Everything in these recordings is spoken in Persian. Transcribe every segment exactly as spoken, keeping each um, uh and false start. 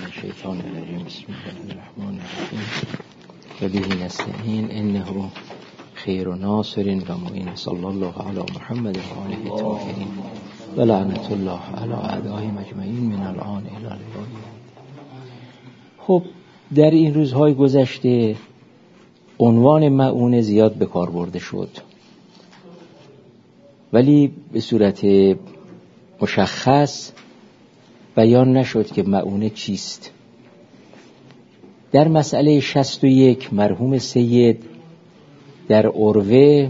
من الشیطان الرجیم. بسم الله الرحمن الرحیم و به نستعین انه خیر و ناصر و معین. صلی الله علی محمد و آله الطاهرین و لعنت الله علی اعدائهم اجمعین من الان الی الابد. خب در این روزهای گذشته عنوان مؤونه زیاد به کار برده شد، ولی به صورت مشخص بیان نشد که مؤونه چیست. در مسئله شصت و یک مرحوم سید در عروه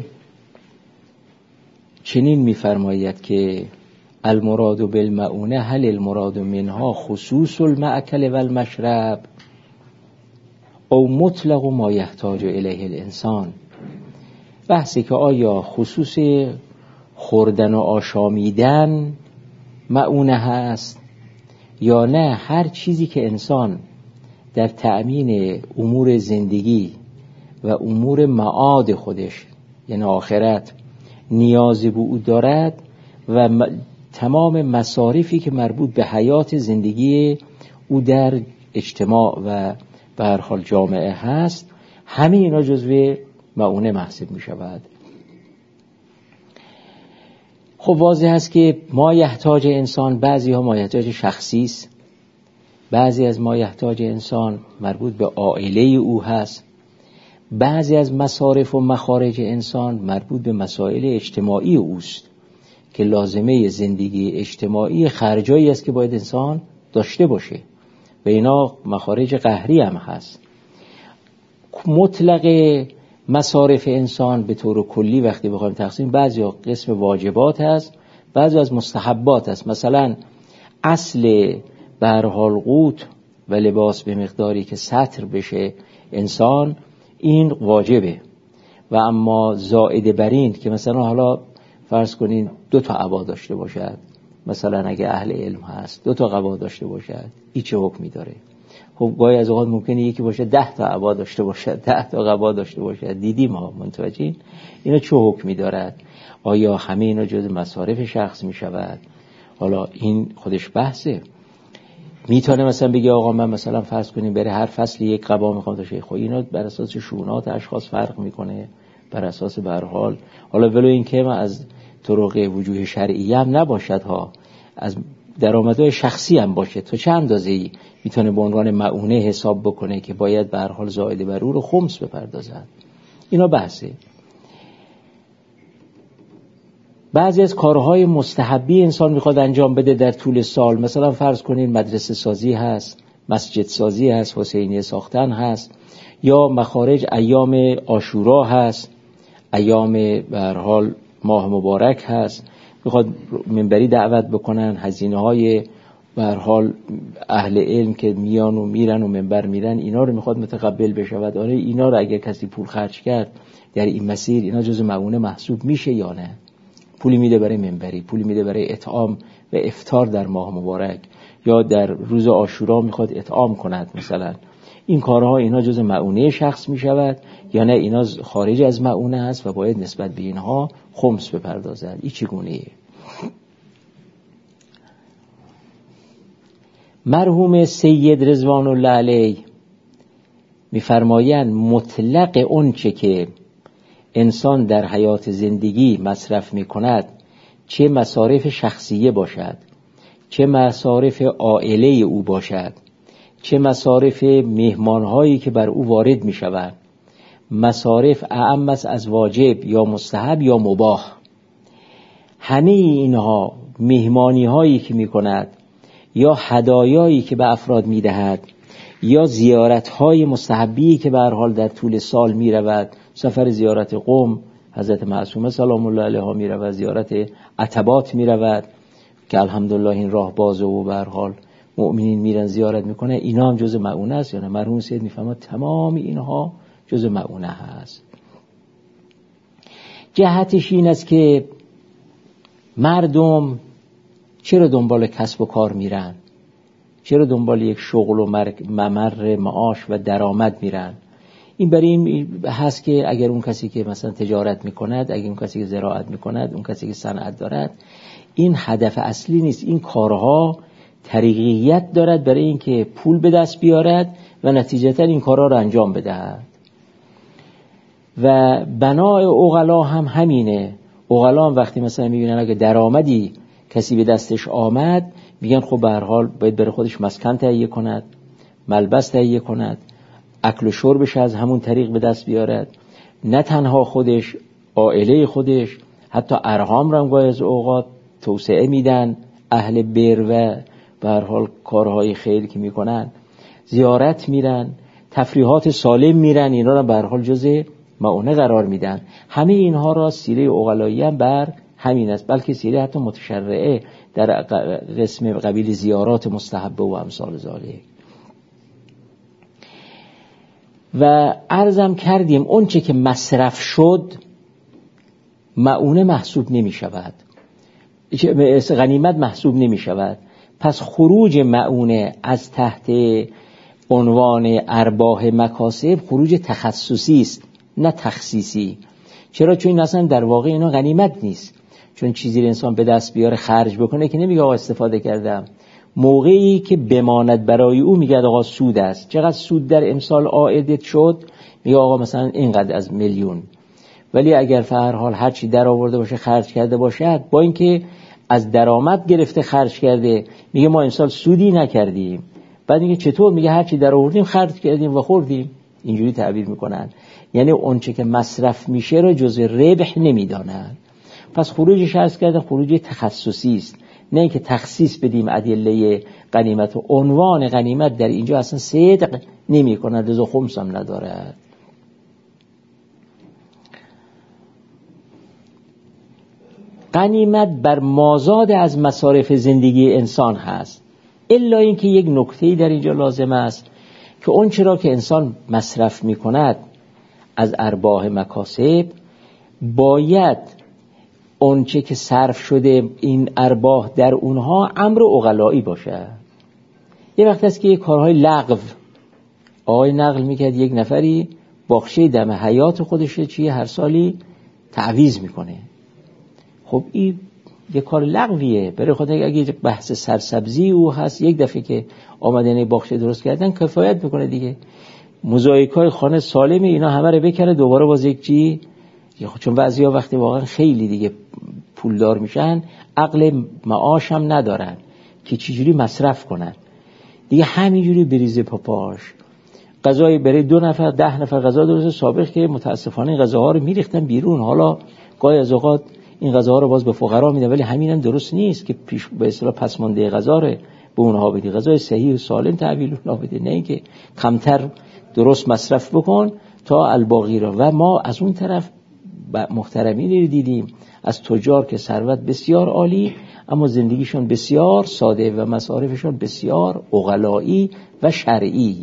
چنین می‌فرماید که المراد بالمؤونه هل المراد منها خصوص المأکل و المشرب او مطلق ما یحتاج الیه الانسان. بحثی که آیا خصوص خوردن و آشامیدن مؤونه هست یا نه هر چیزی که انسان در تأمین امور زندگی و امور معاد خودش یعنی آخرت نیاز به او دارد و م... تمام مصارفی که مربوط به حیات زندگی او در اجتماع و به هر حال جامعه هست، همه اینا جزو مؤونه محسوب می شود. خب واضح است که ما یحتاج انسان، بعضی ها ما یحتاج شخصی است، بعضی از ما یحتاج انسان مربوط به عائله او هست، بعضی از مصارف و مخارج انسان مربوط به مسائل اجتماعی اوست که لازمه زندگی اجتماعی خرجایی است که باید انسان داشته باشه و اینا مخارج قهری هم هست. مطلق مصارف انسان به طور کلی وقتی بخوایم تقسیم، بعضی قسم واجبات هست، بعضی از مستحبات هست. مثلا اصل به هر حال قوت و لباس به مقداری که ستر بشه انسان این واجبه، و اما زائد بر این که مثلا حالا فرض کنین دو تا عبا داشته باشد، مثلا اگه اهل علم هست دو تا قبا داشته باشد، این چه حکمی داره؟ خب گاهی از اوقات ممکنه یکی باشه ده تا عبا داشته باشد، ده تا قبا داشته باشد، دیدیم ها، متوجه اینا چه حکمی دارد؟ آیا همه اینا جز مصارف شخص می شود؟ حالا این خودش بحثه. میتونه مثلا بگه آقا من مثلا فرض کنیم بره هر فصل یک قبا میخوام داشته، خب اینا بر اساس شؤونات اشخاص فرق میکنه، بر اساس به هر حال حالا ولو این که من از طرق وجوه شرعی هم نباشد ها، از درآمدهای شخصی هم باشه، تا چه اندازه‌ای میتونه به عنوان مؤونه حساب بکنه که باید به هر حال زائد بر او رو خمس بپردازد. اینا بحثه. بعضی از کارهای مستحبی انسان میخواد انجام بده در طول سال، مثلا فرض کنین مدرسه سازی هست، مسجد سازی هست، حسینیه ساختن هست، یا مخارج ایام عاشورا هست، ایام به هر حال ماه مبارک هست، میخواد منبری دعوت بکنن، هزینه های به هر حال اهل علم که میان و میرن و منبر میرن اینا رو میخواد متقبل بشود. آره اینا رو اگر کسی پول خرج کرد در این مسیر اینا جزو مؤونه محسوب میشه یا نه؟ پولی میده برای منبری، پولی میده برای اطعام و افطار در ماه مبارک، یا در روز عاشورا میخواد اطعام کند مثلا، این کارها اینا جزء مؤونه شخص میشود یا نه اینا خارج از مؤونه است و باید نسبت به اینها خمس بپردازد؟ این چگونه‌ایه؟ مرحوم سید رضوان الله علیه میفرمایند مطلق اون چه که انسان در حیات زندگی مصرف میکند، چه مصارف شخصیه باشد، چه مصارف عائله او باشد، چه مصارف مهمانهایی که بر او وارد میشود، مصارف اعم است از واجب یا مستحب یا مباح، همه اینها مهمانی هایی که میکند یا هدایایی که به افراد میدهد یا زیارت های مستحبی که به هر حال در طول سال میرود، سفر زیارت قم حضرت معصومه سلام الله علیها میرود، زیارت عتبات میرود که الحمدلله این راه بازه و به هر حال مؤمنین میرن زیارت میکنه، اینا هم جز مؤونه است یا نه؟ مرحوم سید میفهمد تمام اینها جز مؤونه هست. جهتش این است که مردم چرا دنبال کسب و کار میرن؟ چرا دنبال یک شغل و ممر معاش و درآمد میرن؟ این برای این هست که اگر اون کسی که مثلا تجارت میکند، اگر اون کسی که زراعت میکند، اون کسی که صنعت دارد، این هدف اصلی نیست. این کارها طریقیت دارد برای اینکه پول به دست بیارد و نتیجتا این کارا رو انجام بدهد. و بنای عقلا هم همینه. عقلا هم وقتی مثلا میبینن اگه درآمدی کسی به دستش آمد، میگن خب به هر حال باید برای خودش مسکن تهیه کند، ملبس تهیه کند، اکل و شربش از همون طریق به دست بیارد. نه تنها خودش، عائله خودش، حتی ارحام را هم گاهی از اوقات توسعه میدن. اهل بر و به هر حال کارهای خیر که میکنن، زیارت میرن، تفریحات سالم میرن، اینا را به هر حال جزء معونه قرار میدن. همه اینها را سیره عقلایی هم بر همین است، بلکه سیره حتی متشرعه در قسم قبیل زیارات مستحبه و امثال ذالک. و عرضم کردیم اون چه که مصرف شد معونه محسوب نمی شود، غنیمت محسوب نمی شود. پس خروج معونه از تحت عنوان ارباح مکاسب خروج تخصصی است، نه تخصیصی. چرا؟ چون این اصلا در واقع اینا غنیمت نیست. چون چیزی رو انسان به دست بیاره خرج بکنه که نمیگه آقا استفاده کردم. موقعی که بماند برای او میگه آقا سود است. چقدر سود در امسال عائد شد؟ میگه آقا مثلا اینقدر از میلیون. ولی اگر به هر حال هر چی در آورده باشه خرج کرده باشد، با اینکه از درآمد گرفته خرج کرده، میگه ما امسال سودی نکردیم. بعد میگه چطور؟ میگه هر چی در آوردیم خرج کردیم و خوردیم. اینجوری تعبیر میکنن. یعنی اون چه که مصرف میشه رو جزء ربح نمیدانن. پس خروجش عرض کرده خروج تخصصی است، نه اینکه تخصیص بدیم ادله غنیمت. و عنوان غنیمت در اینجا اصلا صدق نمی کند، رضا خمس هم ندارد. غنیمت بر مازاد از مصارف زندگی انسان هست، الا اینکه یک نکته‌ای در اینجا لازم است که اون چرا که انسان مصرف می کند از ارباح مکاسب، باید اون چه که صرف شده این ارباح در اونها امر عقلایی باشه. یه وقت است که یه کارهای لغو آقای نقل میکرد، یک نفری باغچه دم حیات خودشه چیه هر سالی تعویض میکنه. خب این یه کار لغویه، برای خود اگه بحث سرسبزی او هست، یک دفعه که آمدن باغچه درست کردن کفایت میکنه دیگه. موزاییکای خانه سالمه، اینا همه رو بکنه دوباره باز یک چی، چون بعضیا وقتی واقعا خیلی دیگه پولدار میشن عقل معاش هم ندارن که چجوری مصرف کنن دیگه، همینجوری بریزه پاپاش. غذای برای دو نفر ده نفر غذا درست سابق که متاسفانه غذاها رو میریختن بیرون. حالا گاهی از اوقات این غذاها رو باز به فقرا میدن، ولی همین هم درست نیست که پیش به اصطلاح پس مانده غذا رو به اونها بدی. غذای صحیح و سالم تحویل اونها بده، نه اینکه کمتر درست مصرف بکن تا الباقی را. و ما از اون طرف محترمینی رو دیدیم از تجار که ثروت بسیار عالی اما زندگیشون بسیار ساده و مصارفشون بسیار عقلایی و شرعی.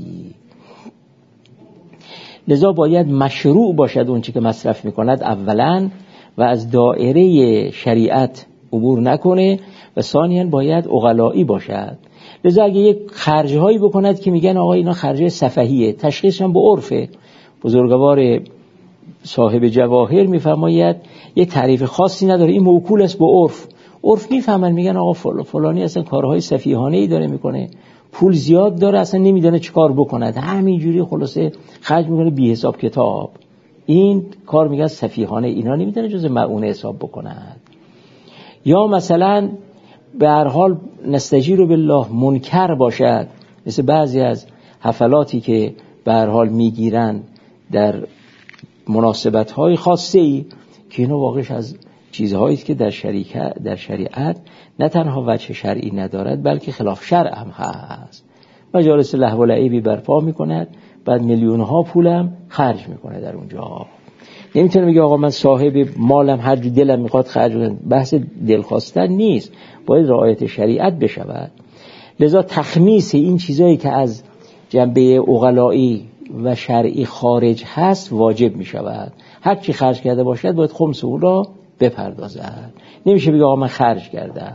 لذا باید مشروع باشد اون چی که مصرف میکند اولا و از دائره شریعت عبور نکنه و ثانیاً باید عقلایی باشد. لذا اگه یک خرجهایی بکند که میگن آقا اینا خرجه سفهیه، تشخیص هم به عرفه. بزرگوار صاحب جواهر میفرماید یه تعریف خاصی نداره، این موکول است به عرف. عرف میفهمن، میگن آقا فلانی اصلا کارهای سفیهانه‌ای داره میکنه، پول زیاد داره، اصلا نمیدونه چه کار بکند، همینجوری خلاصه خرج میکنه بی حساب کتاب. این کار میگن سفیهانه، اینا نمیدونه جز معونه حساب بکند. یا مثلا به هر حال نستجیر بالله منکر باشد، مثل بعضی از حفلاتی که به هر حال میگیرن در مناسبت‌های خاصه‌ای که اینو واقعش از چیزهایی که در شریعت در شریعت نه تنها وجه شرعی ندارد بلکه خلاف شرع هم هست. مجالس لهو و لعبی برپا میکند، بعد میلیون‌ها پولم خرج میکنه در اونجا. نمیتونه میگه آقا من صاحب مالم هر جو دلم میخواد خرج کنم. بحث دل خواستن نیست، باید رعایت شریعت بشود. لذا تخمیس این چیزایی که از جنبه عقلایی و شرعی خارج هست واجب می شود. هر چی خرج کرده باشد باید خمس اون را بپردازد. نمیشه بگه آقا من خرج کردم.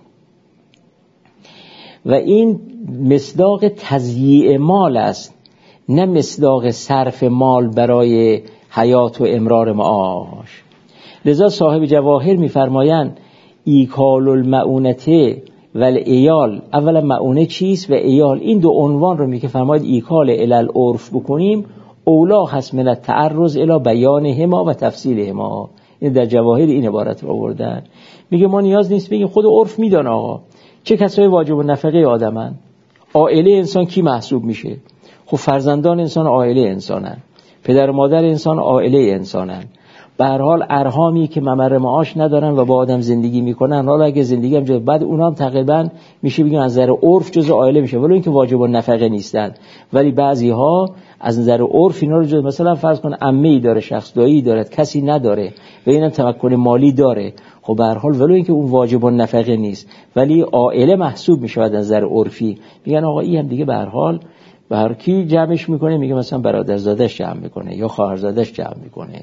و این مصداق تضییع مال است، نه مصداق صرف مال برای حیات و امرار معاش. لذا صاحب جواهر می‌فرمایند ایکال المعونته ولی ایال، اولا معونه چیست و ایال، این دو عنوان رو میگه فرماید ایکال الال عرف بکنیم اولا هست من التعرض الی بیانهما و تفصیلهما. این در جواهر این عبارت رو آوردن. میگه ما نیاز نیست بگیم، خود عرف میدونه آقا چه کسایی واجب النفقه آدمن. عائله انسان کی محسوب میشه؟ خب فرزندان انسان عائله انسانن، پدر و مادر انسان عائله انسانن. به هر حال ارحامی که ممر معاش ندارن و با آدم زندگی میکنن، حالا اگه زندگی هم جز بعد اونها هم تقریبا میشه بگیم از نظر عرف جز عائله میشه، ولی اینکه واجب النفقه نیستن. ولی بعضی ها از نظر عرف اینا رو جز، مثلا فرض کن عمه‌ای داره، شخص دایی داره، کسی نداره و اینم تمکن مالی داره، خب به هر حال ولو اینکه اون واجب النفقه نیست ولی عائله محسوب میشه از نظر عرفی. میگن آقا این هم دیگه به هر حال به هر کی جمعش میکنه، میگه مثلا برادرزادش جمع میکنه یا خواهرزادش جمع میکنه.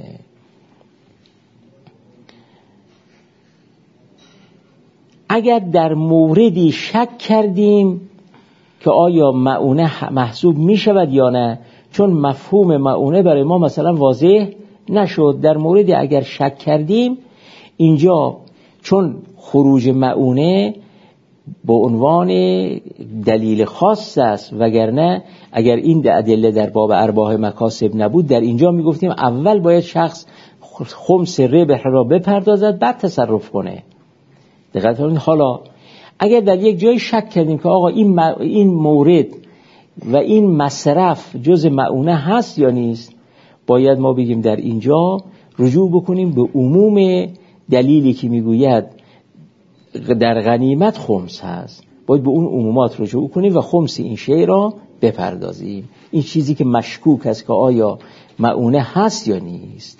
اگر در موردی شک کردیم که آیا مؤونه محسوب می شود یا نه، چون مفهوم مؤونه برای ما مثلا واضح نشد، در موردی اگر شک کردیم اینجا چون خروج مؤونه به عنوان دلیل خاص است، وگرنه اگر این ادله در باب ارباح مکاسب نبود در اینجا می گفتیم اول باید شخص خمس ربح را بپردازد بعد تصرف کنه. دقت کنید. حالا اگر در یک جای شک کردیم که آقا این این مورد و این مصرف جز مؤونه هست یا نیست، باید ما بگیم در اینجا رجوع بکنیم به عموم دلیلی که میگوید در غنیمت خمس هست، باید به اون عمومات رجوع کنیم و خمس این شی را بپردازیم. این چیزی که مشکوک است که آیا مؤونه هست یا نیست.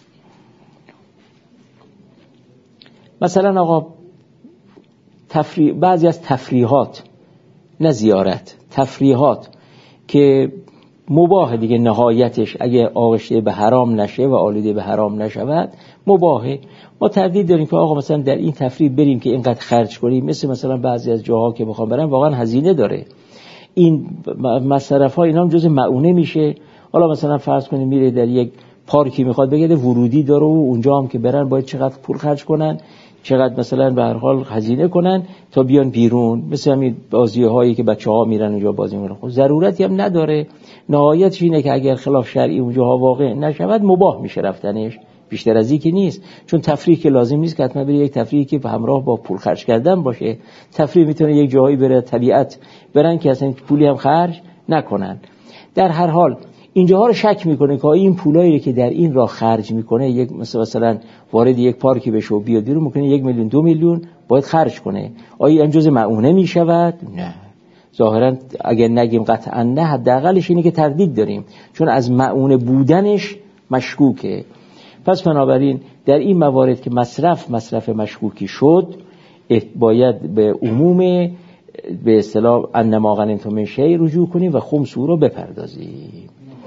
مثلا آقا تفریح، بعضی از تفریحات، نه زیارت، تفریحات که مباح دیگه نهایتش اگه آغشته به حرام نشه و آلوده به حرام نشود مباحه. ما تردید داریم که آقا مثلا در این تفریح بریم که اینقدر خرج کنیم، مثل مثلا بعضی از جاها که میخوام برن واقعا هزینه داره، این مصرف ها اینا هم جز مؤونه میشه. حالا مثلا فرض کنیم میره در یک پارکی میخواد بگرده ورودی داره و اونجا هم که برن باید چقدر پول خرج کنن، چقدر مثلا به هر حال هزینه کنن تا بیان بیرون، مثل همین بازی هایی که بچه‌ها میرن اونجا بازی میکنن. خب ضرورتی هم نداره، نهایتش اینه که اگر خلاف شرعی اونجاها واقع نشود مباح میشه رفتنش، بیشتر از این که نیست. چون تفریح که لازم نیست که حتما بره یک تفریحی که همراه با پول خرج کردن باشه. تفریح میتونه یک جایی بره طبیعت برن که اصلا پولی هم خرج نکنن. در هر حال اینجاها رو شک میکنه که این پولایی که در این راه خرج میکنه، یک مثلا مثلا وارد یک پارکی بشه و بیاد بیرون میکنه یک میلیون دو میلیون باید خرج کنه، آیا این جزء مؤونه میشود؟ نه، ظاهرا اگر نگیم قطعا نه، حداقلش اینه که تردید داریم چون از مؤونه بودنش مشکوکه. پس بنابراین در این موارد که مصرف مصرف مشکوکی شد باید به عموم به اصطلاح انما غنیمتم من شیء رجوع کنیم و خمس رو بپردازیم.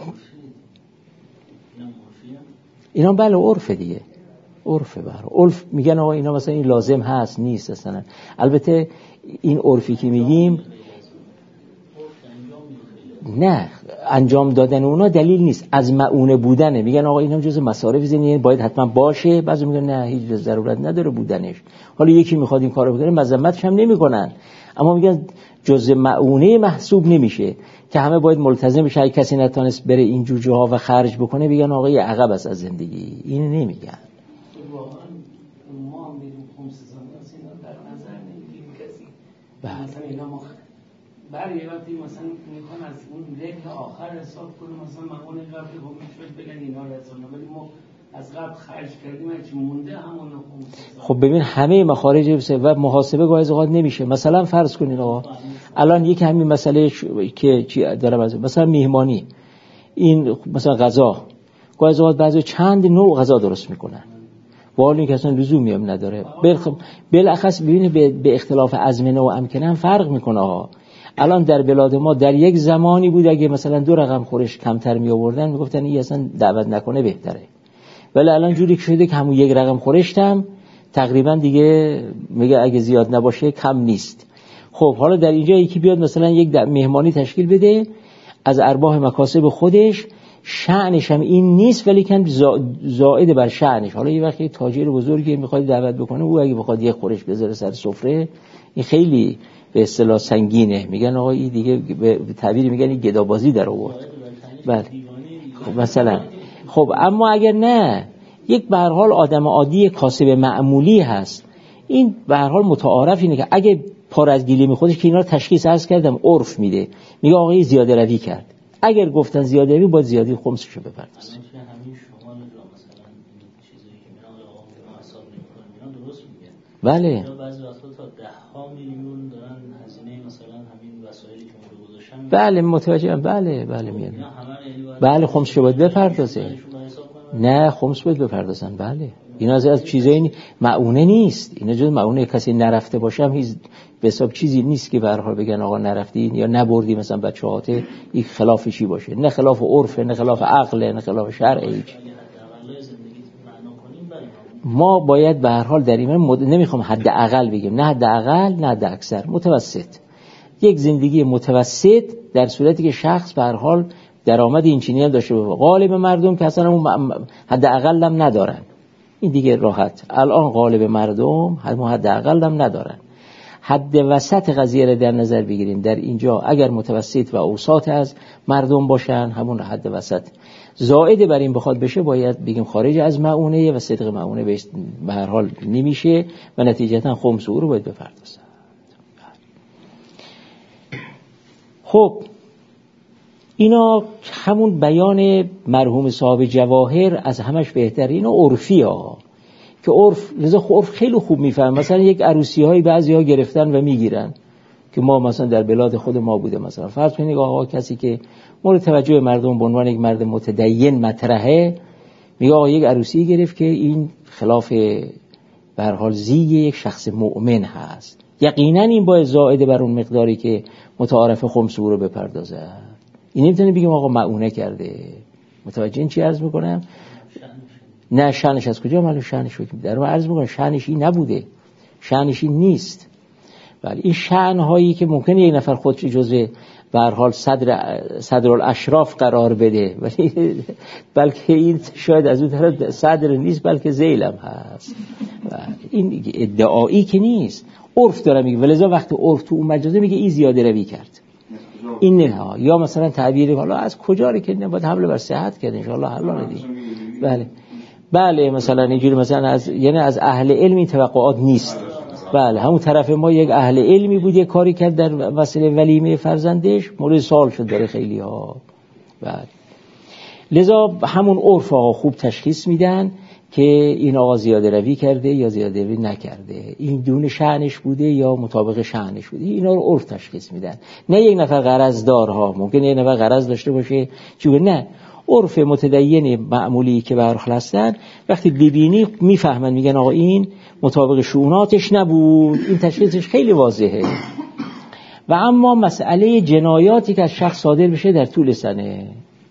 اینا بله عرف دیگه، عرفه. بر عرف میگن آقا اینا مثلا این لازم هست نیست اصلا. البته این عرفی که میگیم نه انجام دادن اونا دلیل نیست، از مؤونه بودنه. میگن آقا اینا جزء مصارف زندگی باید حتما باشه، بعضی میگن نه هیچ ضرورت نداره بودنش. حالا یکی میخواد این کارو بکنه مذمتش هم نمیکنن، اما میگن جزء مؤونه محسوب نمیشه که همه باید ملتزم بشه. اگه کسی نتونست بره این جور جاها و خرج بکنه بگن آقا یه عقب است از زندگی، اینو نمیگن. واقعا ما هم میریم خمس زمان اینا در نظر نمیگیریم کسی. مثلا اینا ما برای وقتی مثلا میخوان از اون رکن آخر حساب کنیم، مثلا مقام قبل با میشود بگن اینا رسانه، ولی ما از قبل خرج کردیم هرچی مونده همون خمس. خب ببین همه مخارج و محاسبه گاهی اوقات نمیشه. مثلا فرض کنین آقا الان یک همین مسئله که چی دارم از مثلا میهمانی، این مثلا غذا گاهی اوقات بعضی چند نوع غذا درست میکنن والا این که اصلا لزومی هم نداره. بالاخص ببینید به اختلاف ازمنه و امکنه هم فرق میکنه ها. الان در بلاد ما در یک زمانی بود اگه مثلا دو رقم خورش کمتر می آوردن میگفتن این اصلا دعوت نکنه بهتره، ولی الان جوری شده که همون یک رقم خورشت هم تقریبا دیگه میگه اگه زیاد نباشه کم نیست. خب حالا در اینجا یکی بیاد مثلا یک مهمانی تشکیل بده از ارباح مکاسب خودش، شأنش هم این نیست ولی کن زائد بر شأنش. حالا یه وقتی تاجر بزرگی میخواد دعوت بکنه او اگه بخواد یک خورش بذاره سر سفره این خیلی به اصطلاح سنگینه، میگن آقا این دیگه به تعبیری میگن این گدابازی در آورد. بله خب مثلا خب اما اگر نه یک به هر حال آدم عادی کاسب معمولی هست، این به هر حال متعارف اینه که اگه پار از گیلیم خودش که اینا رو تشخیص عرض کردم عرف میده، میگه آقا زیاده روی کرد، اگر گفتن زیاده روی باید زیادی خمسشو بپردازه. بله بعضی وقتا تا ده ها میلیون دارن هزینه مثلا همین وسایلی که اون رو گذاشتن. بله متوجهم. بله بله میاد. بله خمسش باید بپردازه. نه خمس باید بپردازن. بله اینا از از چیزایی معونه نیست، اینا جز معونه کسی نرفته باشه هم هیچ به حساب چیزی نیست که به هر حال بگن آقا نرفتین یا نبردی مثلا بچه‌هاته، این خلاف چی باشه، نه خلاف عرفه نه خلاف عقله نه خلاف شرعه. ما باید به هر حال در این مد... نمیخوام حد اقل بگیم، نه حد اقل نه حد اکثر، متوسط، یک زندگی متوسط در صورتی که شخص به هر حال درآمد این چنینی هم داشته باشه. غالب مردم که اصلا اون حد اقل هم ندارن، این دیگه راحت. الان غالب مردم هم حد اقل هم ندارن. حد وسط قضیه رو در نظر بگیریم، در اینجا اگر متوسط و اوساط از مردم باشن همون حد وسط، زائد بر این بخواد بشه باید بگیم خارج از معونه و صدق معونه به هر حال نمیشه و نتیجتا خمس او رو باید بپردازن. خب اینا همون بیان مرحوم صاحب جواهر از همش بهتر، اینا عرفی ها که عرف لذا عرف خیلی خوب میفهم. مثلا یک عروسی های بعضی ها گرفتن و میگیرن که ما مثلا در بلاد خود ما بوده، مثلا فرض کنید آقا کسی که مورد توجه مردم به عنوان یک مرد متدین مطرحه، میگه آقا یک عروسی گرفت که این خلاف به هر حال زیگ یک شخص مؤمن هست، یقینا این باید زائد بر اون مقداری که متعارف خمس رو بپردازه. این نمیتونه بگیم آقا معونه کرده. متوجه این چی عرض میکنم؟ نه شأنش از کجا معلوم شأنش رو در ما عرض میکنم شأنش این نبوده، شأنش این نیست. ولی این شأن هایی که ممکنه یک نفر خودش جزء به هر حال صدر صدرالاشراف قرار بده، ولی بلکه این شاید از اون طرف صدر نیست بلکه ذیل هم هست. این ادعایی که نیست، عرف داره میگه. ولذا وقتی عرف تو اون مجازه میگه این زیاده روی کرد، این نه ها. یا مثلا تعبیر حالا از کجا رو که نباید حمله بر صحت کرد ان شاء الله حل ندی. بله بله مثلا اینجوری مثلا از یعنی از اهل علم این توقعات نیست. بله همون طرف ما یک اهل علمی بود یک کاری کرد در وسیله ولیمه فرزندش مورد سوال شد داره خیلی ها. بله لذا همون عرف آقا خوب تشخیص میدن که این آقا زیاده روی کرده یا زیاده روی نکرده، این دون شأنش بوده یا مطابق شأنش بوده، اینا رو عرف تشخیص میدن. نه یک نفر غرض دارها، ممکنه یک نفر غرض داشته باشه چون نه عرف متدین معمولی که برخ هستن وقتی ببینی میفهمن، میگن آقا این مطابق شؤوناتش نبود، این تشخیصش خیلی واضحه. و اما مسئله جنایاتی که از شخص صادر بشه در طول سنه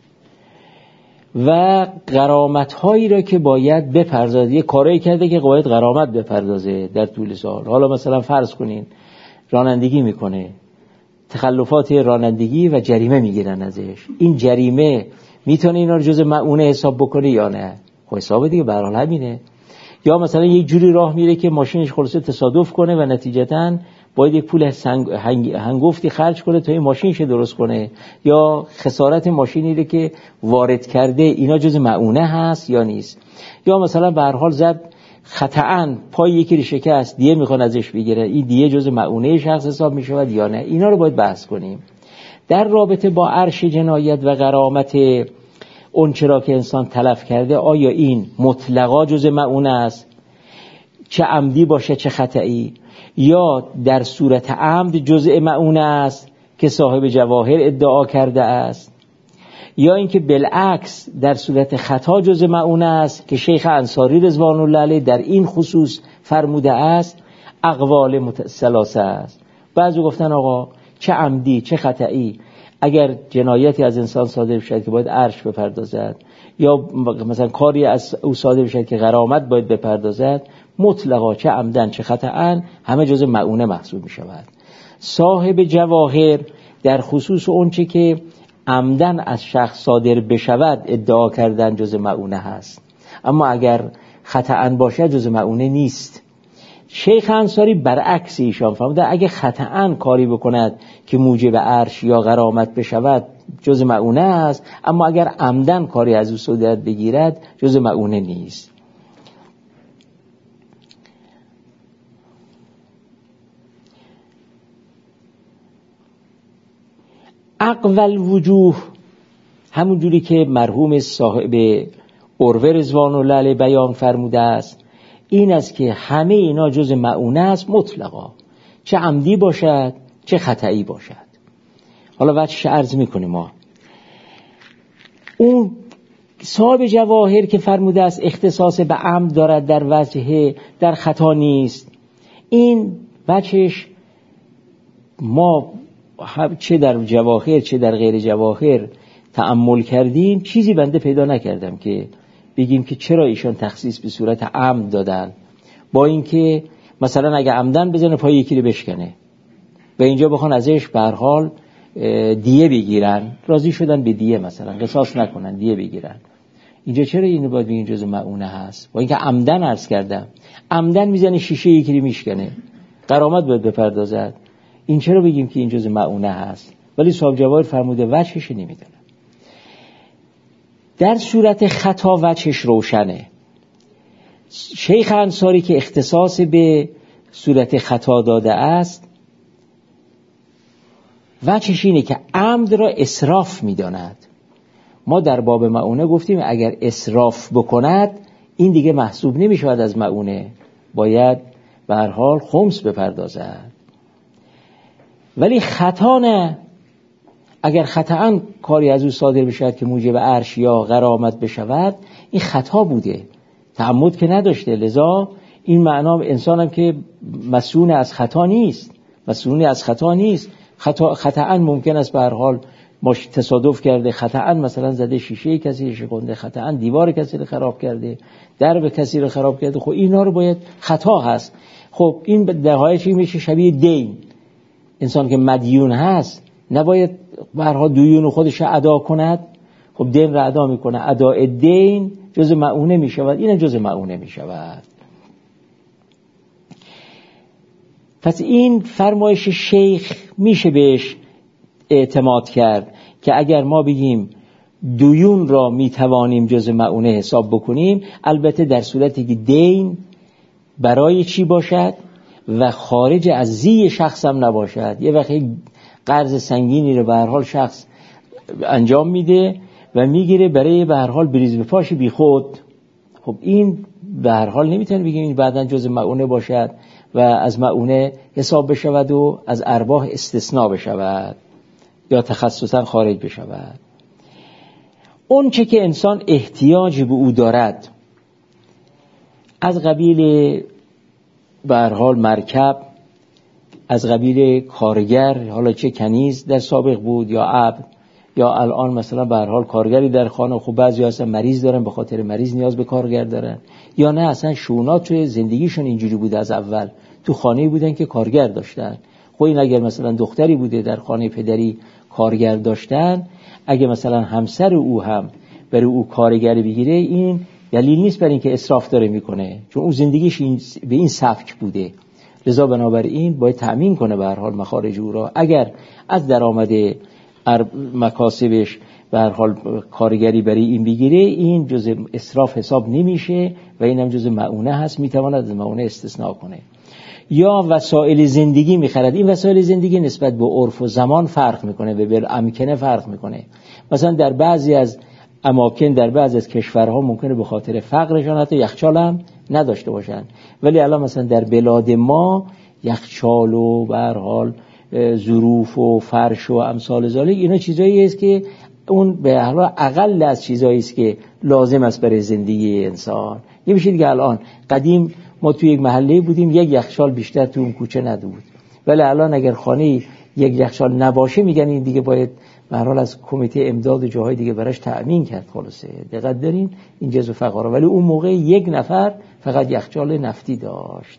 و غرامت هایی را که باید بپردازه، یه کاری کرده که باید غرامت بپردازه در طول سال. حالا مثلا فرض کنین رانندگی میکنه، تخلفات رانندگی و جریمه میگیرن ازش، این جریمه میتونه اینا رو جزء معونه حساب بکنه یا نه؟ خب حساب دیگه به هر حال همینه. یا مثلا یک جوری راه میره که ماشینش خلاصه تصادف کنه و نتیجتاً باید یک پول هنگفتی خرج کنه تا این ماشینش درست کنه، یا خسارت ماشینی رو که وارد کرده، اینا جزء معونه هست یا نیست؟ یا مثلا به هر حال زد خطأً پای یکی رو شکست، دیه میخوان ازش بگیره، این دیه جزء معونه شخص حساب میشود یا نه؟ اینا رو باید بحث کنیم. در رابطه با عرش جنایت و غرامت اون چرا که انسان تلف کرده، آیا این مطلقا جزء معونه است، چه عمدی باشه چه خطئی، یا در صورت عمد جزء معونه است که صاحب جواهر ادعا کرده است، یا اینکه بالعکس در صورت خطا جزء معونه است که شیخ انصاری رضوان الله علیه در این خصوص فرموده است. اقوال متسلاسه است. بعضی گفتن آقا چه عمدی چه خطئی، اگر جنایتی از انسان صادر بشد که باید عرش بپردازد، یا مثلا کاری از او صادر بشد که غرامت باید بپردازد، مطلقا چه عمدن چه خطأن همه جزء معونه محسوب می شود. صاحب جواهر در خصوص اون چه که عمدن از شخص صادر بشود ادعا کردن جزء معونه هست، اما اگر خطأن باشد جزء معونه نیست. شیخ انصاری برعکس ایشان فرموده اگه خطأً کاری بکند که موجب عرش یا غرامت بشود جز مؤونه است، اما اگر عمدن کاری از او صورت بگیرد جز مؤونه نیست. اقوال وجوه، همون جوری که مرحوم صاحب عروه رضوان الله علیه بیان فرموده است، این است که همه اینا جز مؤونه است مطلقا، چه عمدی باشد چه خطئی باشد. حالا وجهش عرض میکنیم. ما اون صاحب جواهر که فرموده است اختصاص به عمد دارد در وجه در خطا نیست، این وجهش ما چه در جواهر چه در غیر جواهر تأمل کردیم، چیزی بنده پیدا نکردم که بگیم که چرا ایشان تخصیص به صورت عمد دادن، با اینکه مثلا اگه عمدن بزنه پای یکی رو بشکنه و اینجا بخوان ازش به هر حال دیه بگیرن، راضی شدن به دیه، مثلا قصاص نکنن دیه بگیرن، اینجا چرا اینو باید بگین جز مؤونه هست؟ با اینکه عمدن عرض کردم، عمدن میزنه شیشه یکی رو میشکنه، غرامت باید بپردازد، این چرا بگیم که این جز مؤونه هست؟ ولی صاحب جواهر فرموده وجهش نمیدونه. در صورت خطا وجهش روشنه. شیخ انصاری که اختصاص به صورت خطا داده است، وجهش اینه که عمد را اسراف میداند. ما در باب مؤونه گفتیم اگر اسراف بکند این دیگه محسوب نمیشود از مؤونه، باید به هر حال خمس بپردازد. ولی خطا نه، اگر خطاً کاری از او صادر بشود که موجب عرش یا غرامت بشود، این خطا بوده، تعمد که نداشته. لذا این معنا انسان هم که مسئول از خطا نیست، مسئول از خطا نیست. خطا خطاً ممکن است به هر حال ماش تصادف کرده، خطاً مثلا زده شیشه کسی شکنده، خطاً دیوار کسی رو خراب کرده، درب کسی رو خراب کرده، خب اینا رو باید خطا هست. خب این در نهایت میشه شبیه دین. انسان که مدیون هست نباید به هر حال دیون خودش رو ادا کند، خب دین رو ادا میکنه، اداء دین جز مؤونه میشود، اینم جز مؤونه میشود. پس این فرمایش شیخ میشه بهش اعتماد کرد که اگر ما بگیم دیون را میتوانیم جز مؤونه حساب بکنیم، البته در صورتی که دین برای چی باشد و خارج از زی شخص هم نباشد. یه وقتی قرض سنگینی رو به هر حال شخص انجام میده و میگیره برای به هر حال بریز به پاش بی خود، خب این به هر حال نمیتونه بگیم این بعداً جز مؤونه باشد و از مؤونه حساب بشود و از ارباح استثناء بشود یا تخصصاً خارج بشود. اون چه که انسان احتیاج به او دارد از قبیل به هر حال مرکب، از قبیل کارگر، حالا چه کنیز در سابق بود یا عبد، یا الان مثلا به هر حال کارگری در خانه، خب بعضی اصلا مریض دارن، به خاطر مریض نیاز به کارگر دارن، یا نه اصلا شونات توی زندگیشون اینجوری بوده، از اول تو خانه بودن که کارگر داشتن. خب این اگر مثلا دختری بوده در خانه پدری کارگر داشتن، اگه مثلا همسر او هم برای او کارگر بگیره، این دلیل نیست برای اینکه اسراف داره میکنه، چون اون زندگیش این به این سبک بوده. لذا بنابراین باید تأمین کنه به هر حال مخارج او را. اگر از درآمد مکاسبش به هر حال کارگری برای این بگیره، این جزء اسراف حساب نمیشه و اینم جزء مؤونه هست، میتواند از مؤونه استثناء کنه. یا وسایل زندگی میخرد، این وسایل زندگی نسبت به عرف و زمان فرق میکنه و به امکنه فرق میکنه. مثلا در بعضی از اماکن، در بعضی از کشورها ممکنه به خاطر فقرشان حتی یخچال هم نداشته باشن، ولی الان مثلا در بلاد ما یخچال و به هر حال ظروف و فرش و امثال ذالک، اینا چیزایی است که اون به هر حال اقل از چیزایی است که لازم است برای زندگی انسان. یه میشه دیگه الان قدیم ما توی یک محله بودیم، یک یخچال بیشتر تو اون کوچه ندود، ولی الان اگر خانه یک یخچال نباشه میگن این دیگه باید به هر حال از کمیته امداد و جاهای دیگه براش تأمین کرد. خلاصه دقت دارین این جزو فقرا، ولی اون موقع یک نفر فقط یخچال نفتی داشت.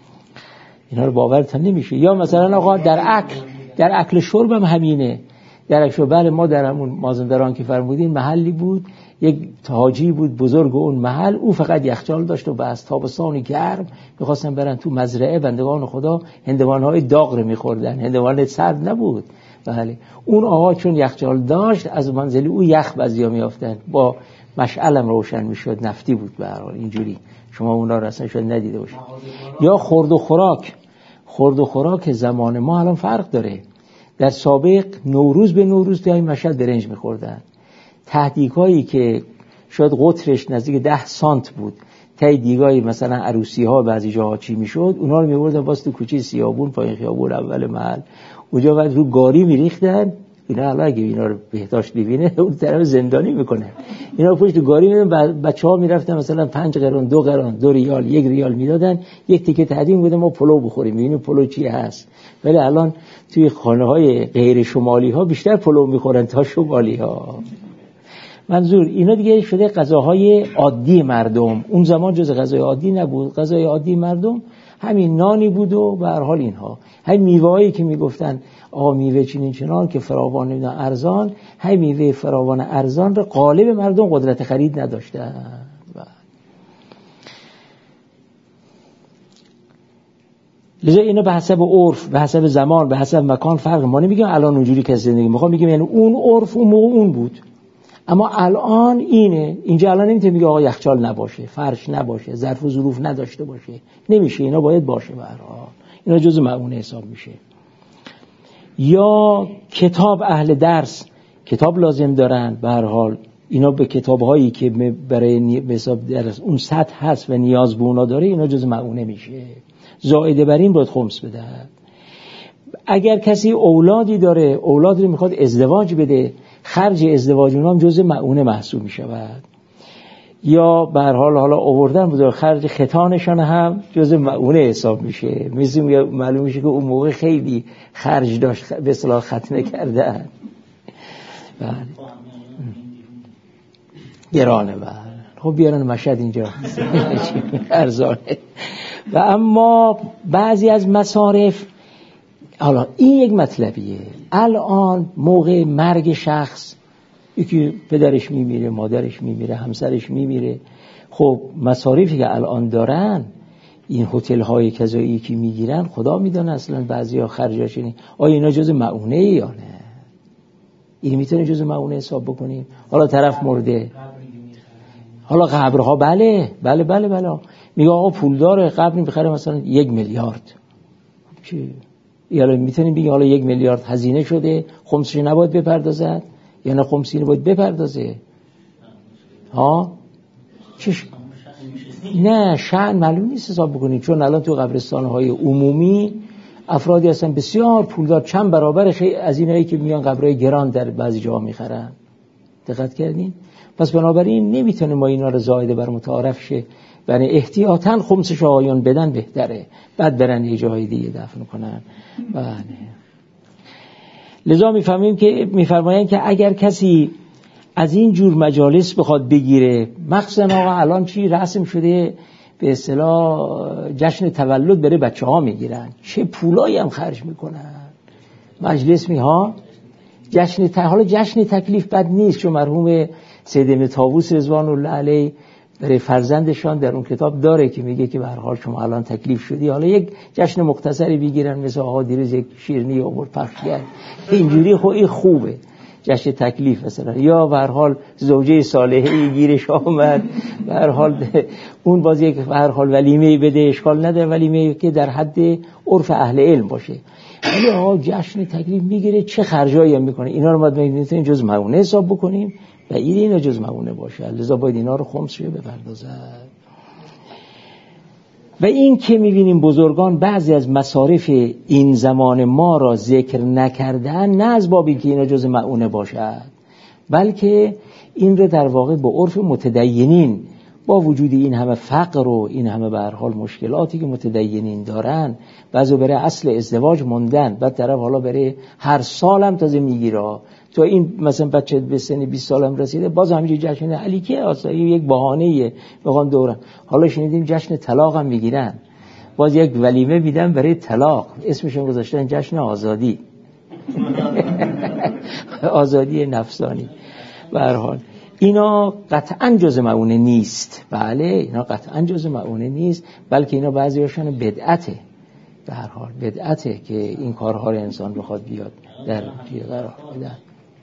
اینا رو باورتون نمیشه. یا مثلا آقا در اکل در اکل شرب هم همینه. درکشو بله ما در همون مازندران که فرمودین محلی بود، یک تاجی بود بزرگ اون محل، او فقط یخچال داشت و بعد تابستانی گرم می‌خواستن برن تو مزرعه، بندگان خدا هندوانه‌های داغ رو می‌خوردن، هندوانه سرد نبود. بله اون آقا چون یخچال داشت از منزل او یخ بازیا میافتن، با مشعلم روشن میشد، نفتی بود به هر حال. اینجوری شما اونا رو اصلا شاید ندیده باشید. یا خورد و خوراک، خورد و خوراک زمان ما الان فرق داره. در سابق نوروز به نوروز توی مشهد برنج میخوردن، تهدیگایی که شاید قطرش نزدیک ده سانت بود، تای دیگای مثلا عروسی ها بعضی جاها چی میشد، اونا رو میبردن باز تو کوچه سیابون پایین خیابون اول محل، اونجا بعد رو گاری میریختن. اینا الان اگه اینا رو بهداشت ببینه اون طرف زندانی میکنه. اینا پشت گاری میدن، بچه‌ها میرفتن مثلا پنج قرون، دو قرون، دو ریال، یک ریال میدادن، یک تیکه تهدید میدادن ما پلو بخوریم. ببینید پلو چی هست. ولی الان توی خانه‌های غیر شمالی ها بیشتر پلو میخورن تا شمالی ها. منظور اینا دیگه شده غذاهای عادی مردم. اون زمان جز غذای عادی نبود. غذای عادی مردم همین نانی بود و به هر حال اینها. همین میوه‌ای که میگفتن آقا میوه چنین چنان که فراوان نمیدونن ارزان، همین میوه فراوان ارزان رو غالب مردم قدرت خرید نداشتن. لذا اینا به حسب عرف، به حسب زمان، به حسب مکان فرق. ما نمیگیم الان اونجوری که زندگی میخوام، میگیم یعنی اون عرف اون موقع اون بود. اما الان اینه، اینجا الان نمیتونه میگه آقا یخچال نباشه، فرش نباشه، ظرف و ظروف نداشته باشه، نمیشه. اینا باید باشه. به هر حال اینا جزء معونه حساب میشه. یا کتاب، اهل درس کتاب لازم دارن. به هر حال اینا به کتاب‌هایی که برای به حساب درس اون سطح هست و نیاز به اونا داره، اینا جزء معونه میشه. زائده بر این باید خمس بده. اگر کسی اولادی داره، اولادی رو میخواد ازدواج بده، خرج ازدواج اونام جزء معونه محسوب میشود. یا به هر حال حالا آوردن بوده خرج ختانشان هم جزء معونه حساب میشه. مثل معلوم میشه که اون موقع خیلی خرج داشت به اصطلاح ختنه کردن. بله گرانه. بله خب بیارن مشهد اینجا ارزانه. و اما بعضی از مصارف، حالا این یک مطلبیه، الان موقع مرگ شخص یکی پدرش میمیره، مادرش میمیره، همسرش میمیره، خب مصارفی که الان دارن این هتل های کذایی که میگیرن خدا میدونه اصلا بعضیا خرجاش اینه. آیا اینا جزء معونه یا نه؟ این میتونه جزء معونه حساب بکنیم. حالا طرف مرده، حالا قبرها بله بله بله بله میگه آقا پول داره، قبر میخره مثلا یک میلیارد، چی؟ یالا میتونیم بگیم حالا یک میلیارد هزینه شده، خمسش نباید بپردازد یا نه خمسی نباید بپردازه؟ ها؟ چش؟ نه شأن معلوم نیست حساب بکنید، چون الان تو قبرستان‌های عمومی افرادی هستن بسیار پولدار، چند برابر از اینایی که میان قبرهای گران در بعضی جاها میخرن. دقت کردین؟ پس بنابراین نمیتونه ما اینا رو زائده بر متعارف شه، یعنی احتیاطاً خمسش آیان بدن بهتره، بعد برن یه جای دیگه دفن کنن. بله. لذا میفهمیم که میفرمایند که اگر کسی از این جور مجالس بخواد بگیره، مخصوصا آقا الان چی رسم شده به اصطلاح جشن تولد برای بچه‌ها میگیرن، چه پولایی هم خرج میکنن. مجلس می ها جشن ت... حالا جشن تکلیف بد نیست، چون مرحوم سید ابن طاووس رضوان الله علیه برای فرزندشان در اون کتاب داره که میگه که به هر حال شما الان تکلیف شدی، حالا یک جشن مختصری بگیرن، مثل آقا دیروز یک شیرینی آورد پخش کرد، اینجوری خب این خوبه جشن تکلیف مثلا. یا به هر حال زوجه صالحه گیرش آمد، به هر حال اون باز یک به هر حال ولیمه بده، اشکال نداره، ولیمه که در حد عرف اهل علم باشه. ولی آقا جشن تکلیف میگیره چه خرجایی هم میکنه، اینا رو ما میتونیم جز معونه حساب بکنیم و این اینا جز معونه باشه، لذا باید اینا رو خمس شه بپردازد. و این که میبینیم بزرگان بعضی از مصارف این زمان ما را ذکر نکردن، نه از بابی که اینا جز معونه باشد، بلکه این رو در واقع به عرف متدینین با وجود این همه فقر و این همه به هر حال مشکلاتی که متدینین دارن، بعضی برای اصل ازدواج موندن، بعد طرف حالا برای هر سالم تازه میگیره، تو این مثلا بچه به سن بیست سالم رسیده باز همینجوری جشن علیکه اصلا یک بهانه‌ایه میخوان دورن. حالا شنیدیم جشن طلاق هم میگیرن، باز یک ولیمه میدن برای طلاق، اسمش هم گذاشتن جشن آزادی. آزادی نفسانی. به هر حال اینا قطعا جز معونه نیست. بله اینا قطعا جز معونه نیست، بلکه اینا بعضی هاشون بدعته. به هر حال بدعته که این کارها رو انسان بخواد بیاد در پی قرار بدن.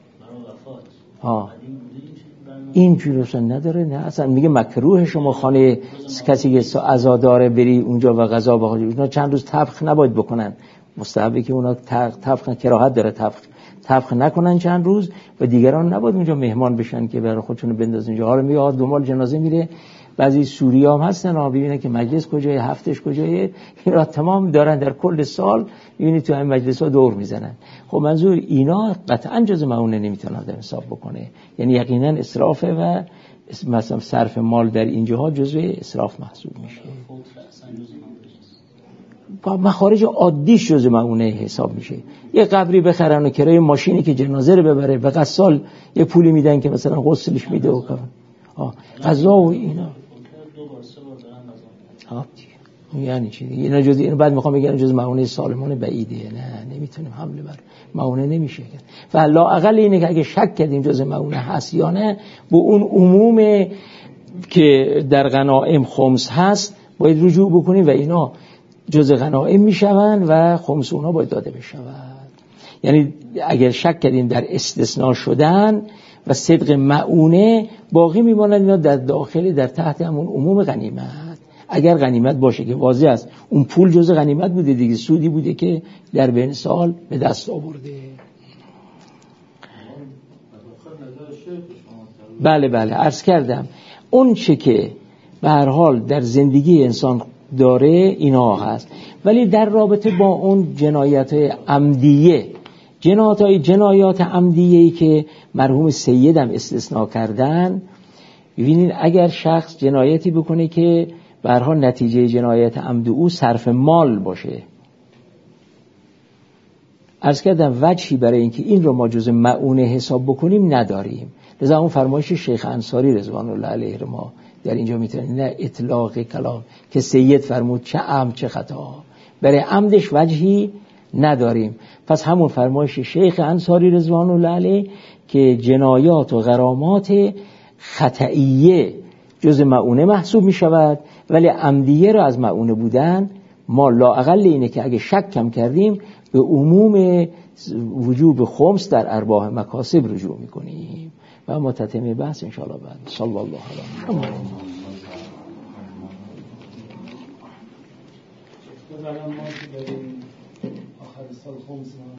ها این جلوسا نداره، نه اصلا میگه مکروه شما خانه کسی که عزاداره بری اونجا و غذا بخوری. اونا چند روز طبخ نباید بکنن، مستحبه که اونا طبخ کراهت داره طبخ طبخ نکنن چند روز و دیگران نباید اونجا مهمان بشن که برای خودشون بندازن اونجا. حالا میگه دنبال جنازه میره، بعضی سوریه هم هستن ها، ببینن که مجلس کجای، هفتش کجای، اینا تمام دارن در کل سال میبینی تو این مجلس ها دور میزنن. خب منظور اینا قطعا جز معونه نمیتونه آدم حساب بکنه، یعنی یقینا اسرافه و مثلا صرف مال در اینجاها جزء اسراف محسوب میشه. با مخارج عادیش جز معونه حساب میشه. یه قبری بخرن و کرایه ماشینی که جنازه رو ببره به قصال یه پولی میدن که مثلا غسلش میده و ها قضا و اینا. ها یعنی چی؟ اینا جز اینو بعد میخوام بگم جز معونه سالمون بعیده. نه نمیتونیم حمله بر معونه نمیشه کرد. و لااقل اینه که اگه شک کردیم جز معونه هست یا نه، به اون عموم که در غنائم خمس هست باید رجوع بکنیم و اینا جز غنائم میشون و خمس اونا باید داده بشود. یعنی اگر شک کردیم در استثناء شدن و صدق معونه، باقی میماند اینا در داخل در تحت همون عموم غنیمت. اگر غنیمت باشه که واضح است اون پول جز غنیمت بوده دیگه، سودی بوده که در بین سال به دست آورده. بله بله عرض کردم اون چه که به هر حال در زندگی انسان داره اینا هست، ولی در رابطه با اون جنایت عمدیه، جنایات جنایات عمدیه‌ای که مرحوم سیدم استثناء کردن، ببینید اگر شخص جنایتی بکنه که به هر حال نتیجه جنایت عمد او صرف مال باشه، عرض کردم وجهی برای اینکه این رو ما جز معونه حساب بکنیم نداریم. لذا اون فرمایش شیخ انصاری رضوان الله علیه رو ما در اینجا میتونیم نه اطلاق کلام که سید فرمود چه عمد چه خطا، برای عمدش وجهی نداریم. پس همون فرمایش شیخ انصاری رضوان الله علیه که جنایات و غرامات خطئیه جز معونه محسوب می شود، ولی عمدیه رو از معونه بودن ما لااقل اینه که اگه شک کم کردیم به عموم وجوب خمس در ارباح مکاسب رجوع می کنیم. و متتمه بحث انشاءالله بعد. صلی الله علیه و آله.